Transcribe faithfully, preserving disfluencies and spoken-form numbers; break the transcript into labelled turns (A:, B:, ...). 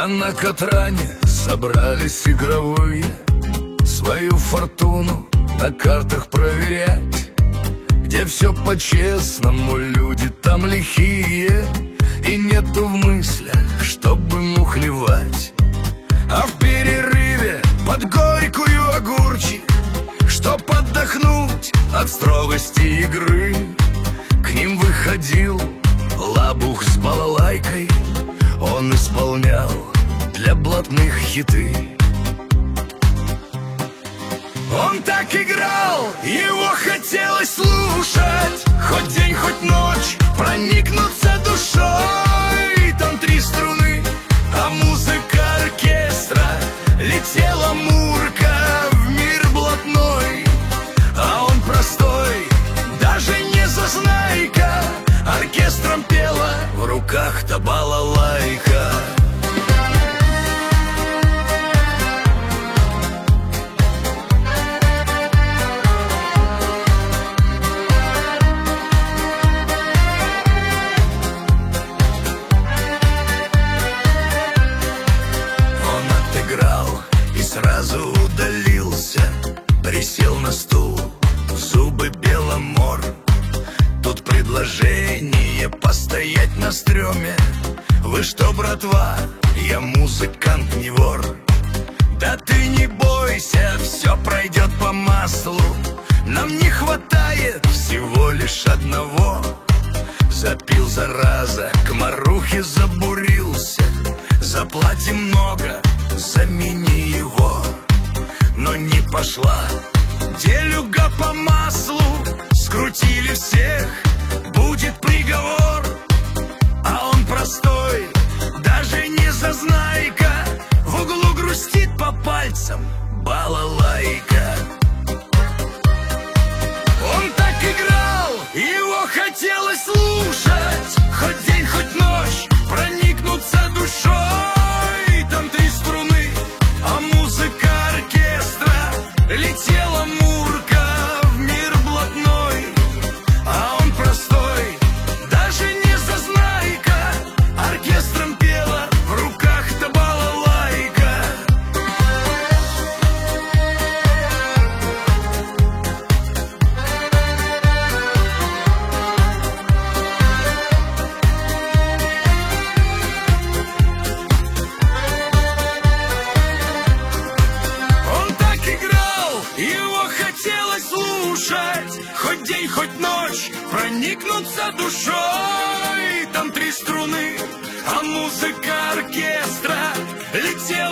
A: А на Катране собрались игровые свою фортуну на картах проверять, где все по-честному, люди там лихие, и нету в мыслях, чтобы мухлевать. А в перерыве под горькую огурчик, чтоб отдохнуть от строгости игры, к ним выходил лабух с балалайкой. Он исполнял для блатных хиты. Он так играл, его хотелось слушать, хоть день, хоть ночь, проникнуться душой. Там три струны, а музыка оркестра, летела Мурка в мир блатной. А он простой, даже не зазнайка, оркестром пела, в руках-то балалайка. Сразу удалился, присел на стул, в зубы Беломор. Тут предложение постоять на стреме. Вы что, братва, я музыкант, не вор. Да ты не бойся, все пройдет по маслу. Нам не хватает всего лишь одного. Запил, зараза, к марухе забурился. Заплатим много, замени его. Но не пошла делюга по маслу. Скрутили всех, будет приговор. А он простой, даже не зазнайка, в углу грустит по пальцам балалайка. Он так играл, его хотелось слушать, хоть день, хоть ночь, проникнуться душой. Там три струны, а музыка оркестра, летела Мурка в мир блатной. А он простой, даже не зазнайка, оркестром пела, в руках-то балалайка. Его хотелось слушать, хоть день, хоть ночь, проникнуться душой. Там три струны, а музыка оркестра, летела